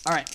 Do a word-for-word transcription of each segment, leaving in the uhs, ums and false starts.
All right.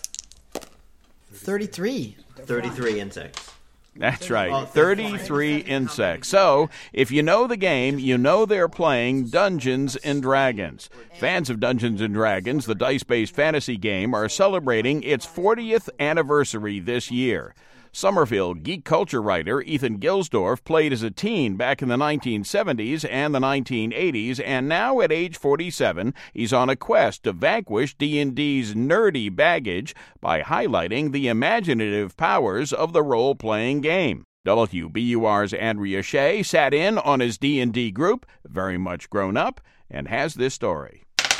thirty-three. thirty-three insects. That's right, thirty-three insects. So, if you know the game, you know they're playing Dungeons and Dragons. Fans of Dungeons and Dragons, the dice-based fantasy game, are celebrating its fortieth anniversary this year. Somerville geek culture writer Ethan Gilsdorf played as a teen back in the nineteen seventies and the nineteen eighties, and now at age forty-seven, he's on a quest to vanquish D and D's nerdy baggage by highlighting the imaginative powers of the role-playing game. W B U R's Andrea Shea sat in on his D and D group, very much grown up, and has this story.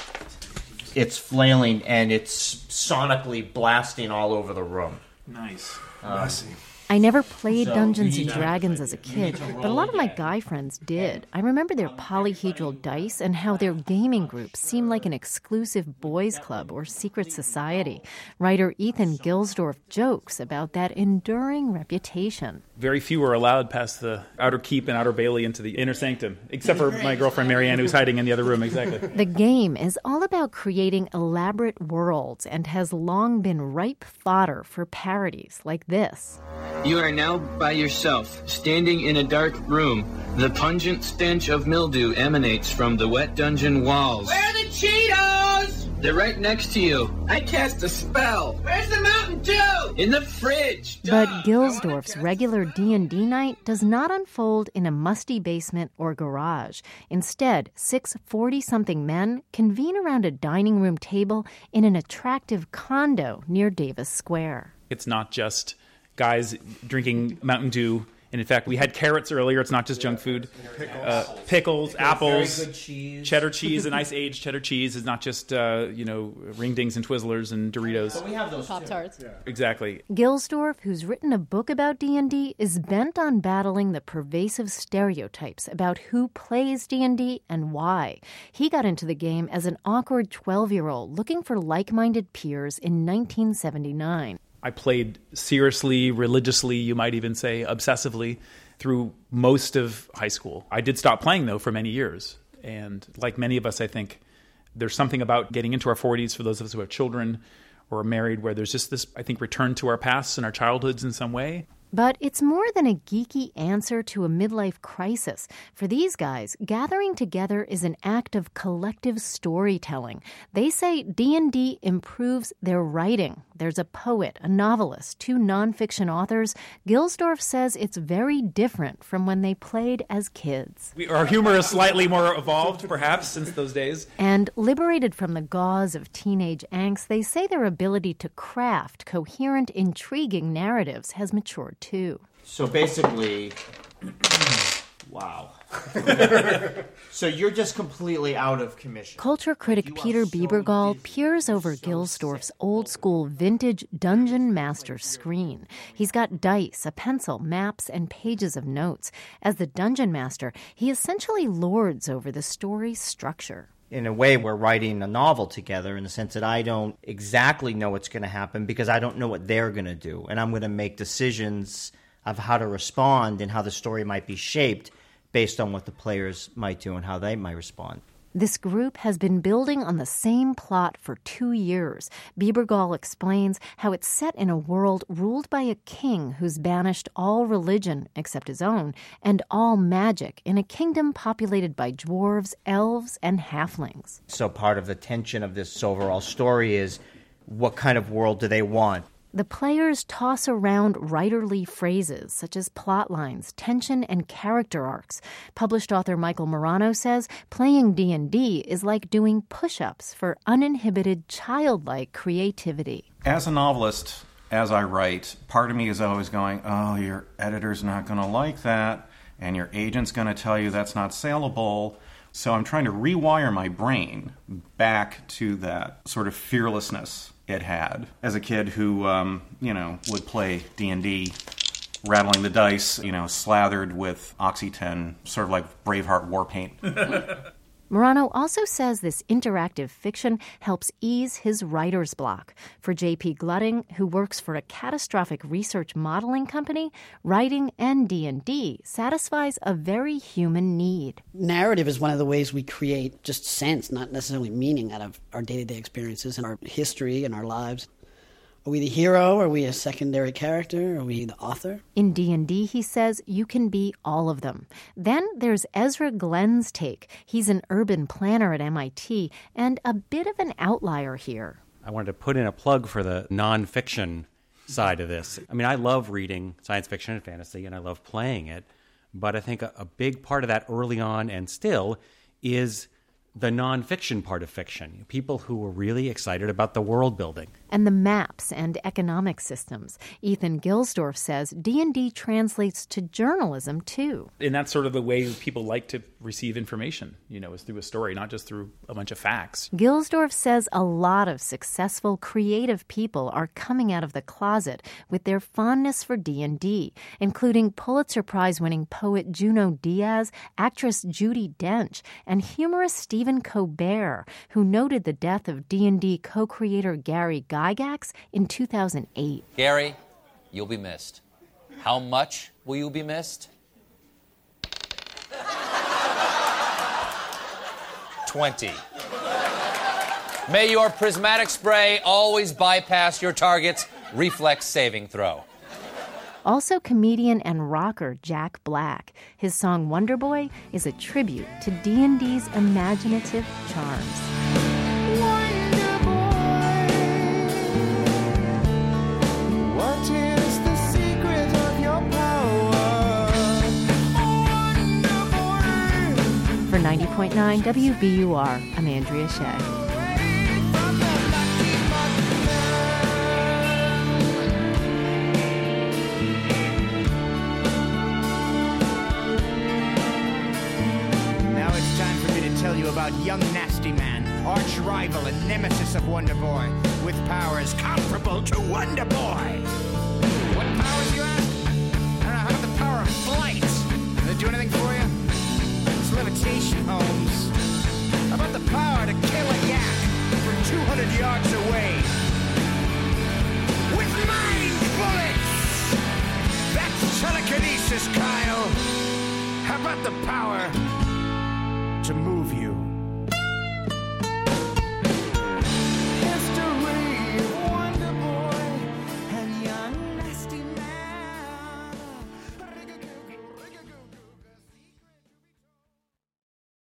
It's flailing and it's sonically blasting all over the room. Nice. Um, I never played So, Dungeons and you- Dragons as a kid, but a lot of my guy friends did. I remember their polyhedral dice and how their gaming group seemed like an exclusive boys' club or secret society. Writer Ethan Gilsdorf jokes about that enduring reputation. Very few were allowed past the outer keep and outer bailey into the inner sanctum, except for my girlfriend Marianne, who's hiding in the other room. Exactly. The game is all about creating elaborate worlds and has long been ripe fodder for parodies like this. You are now by yourself, standing in a dark room. The pungent stench of mildew emanates from the wet dungeon walls. Where are the Cheetos? They're right next to you. I cast a spell. Where's the Mountain Dew? In the fridge. But Gilsdorf's regular D and D night does not unfold in a musty basement or garage. Instead, six forty-something men convene around a dining room table in an attractive condo near Davis Square. It's not just guys drinking Mountain Dew. And in fact, we had carrots earlier. It's not just junk food. Pickles, uh, pickles apples, very good cheese. cheddar cheese, a nice aged cheddar cheese is not just, uh, you know, ring-dings and Twizzlers and Doritos. But we have those Pop-Tarts. Yeah. Exactly. Gilsdorf, who's written a book about D and D, is bent on battling the pervasive stereotypes about who plays D and D and why. He got into the game as an awkward twelve-year-old looking for like-minded peers in nineteen seventy-nine. I played seriously, religiously, you might even say obsessively, through most of high school. I did stop playing, though, for many years. And like many of us, I think, there's something about getting into our forties, for those of us who have children or are married, where there's just this, I think, return to our pasts and our childhoods in some way. But it's more than a geeky answer to a midlife crisis. For these guys, gathering together is an act of collective storytelling. They say D and D improves their writing. There's a poet, a novelist, two nonfiction authors. Gilsdorf says it's very different from when they played as kids. We, our humor is slightly more evolved, perhaps, since those days. And liberated from the gauze of teenage angst, they say their ability to craft coherent, intriguing narratives has matured too. So basically, wow. So you're just completely out of commission. Culture critic Peter Biebergall peers over Gilsdorf's old-school vintage Dungeon Master screen. He's got dice, a pencil, maps, and pages of notes. As the Dungeon Master, he essentially lords over the story's structure. In a way, we're writing a novel together in the sense that I don't exactly know what's going to happen because I don't know what they're going to do. And I'm going to make decisions of how to respond and how the story might be shaped based on what the players might do and how they might respond. This group has been building on the same plot for two years. Biebergall explains how it's set in a world ruled by a king who's banished all religion, except his own, and all magic in a kingdom populated by dwarves, elves, and halflings. So part of the tension of this overall story is what kind of world do they want? The players toss around writerly phrases such as plot lines, tension, and character arcs. Published author Michael Morano says playing D and D is like doing push-ups for uninhibited, childlike creativity. As a novelist, as I write, part of me is always going, oh, your editor's not going to like that, and your agent's going to tell you that's not saleable. So I'm trying to rewire my brain back to that sort of fearlessness it had as a kid who, um, you know, would play D and D, rattling the dice, you know, slathered with Oxy-ten, sort of like Braveheart war paint. Morano also says this interactive fiction helps ease his writer's block. For J P Glutting, who works for a catastrophic research modeling company, writing and D and D satisfies a very human need. Narrative is one of the ways we create just sense, not necessarily meaning, out of our day-to-day experiences and our history and our lives. Are we the hero? Are we a secondary character? Are we the author? In D and D, he says, you can be all of them. Then there's Ezra Glenn's take. He's an urban planner at M I T and a bit of an outlier here. I wanted to put in a plug for the nonfiction side of this. I mean, I love reading science fiction and fantasy, and I love playing it. But I think a, a big part of that early on and still is the nonfiction part of fiction. People who were really excited about the world building. And the maps and economic systems. Ethan Gilsdorf says D and D translates to journalism, too. And that's sort of the way people like to receive information, you know, is through a story, not just through a bunch of facts. Gilsdorf says a lot of successful, creative people are coming out of the closet with their fondness for D and D, including Pulitzer Prize-winning poet Junot Diaz, actress Judi Dench, and humorist Stephen Colbert, who noted the death of D and D co-creator Gary Gygax in two thousand eight. Gary, you'll be missed. How much will you be missed? twenty. May your prismatic spray always bypass your target's reflex saving throw. Also comedian and rocker Jack Black. His song Wonder Boy is a tribute to D and D's imaginative charms. Wonder Boy, what is the secret of your power? Wonder Boy. For ninety point nine W B U R, I'm Andrea Shea. About young Nasty Man, arch rival and nemesis of Wonder Boy, with powers comparable to Wonder Boy. What powers, you ask? I don't know, how about the power of flight? Does it do anything for you? It's levitation, Holmes. How about the power to kill a yak from two hundred yards away? With mind bullets! That's telekinesis, Kyle! How about the power to move